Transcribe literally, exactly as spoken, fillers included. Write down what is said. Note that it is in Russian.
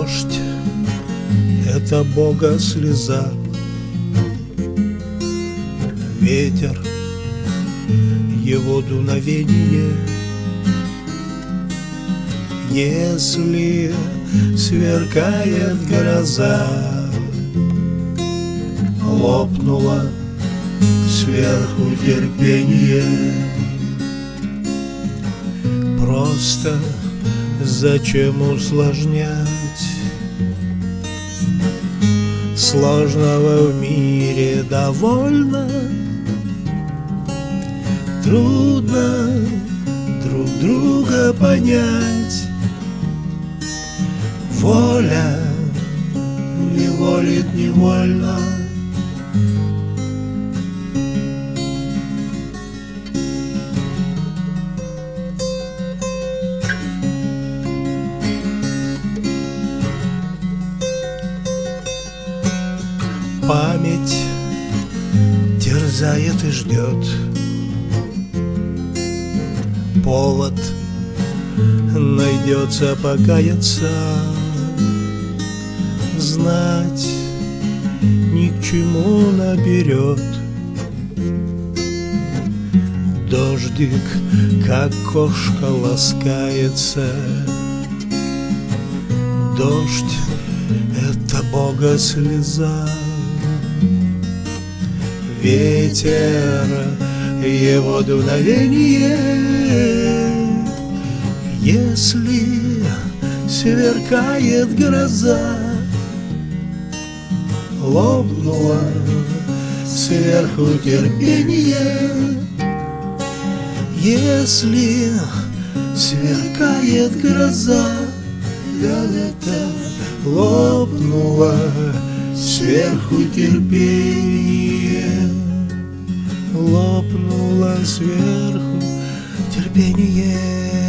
Дождь — это Бога слеза, ветер — его дуновение. Если сверкает гроза, лопнуло сверху терпение. Просто зачем усложнять? Сложного в мире довольно. Трудно друг друга понять. Воля не волит невольно. Память терзает и ждет. Повод найдется покаяться. Знать ни к чему наперед. Дождик, как кошка, ласкается. Дождь — это Бога слеза. Ветер — его дуновение. Если сверкает гроза, лопнуло сверху терпение. Если сверкает гроза, это лопнуло сверху терпение. Лопнуло сверху терпение.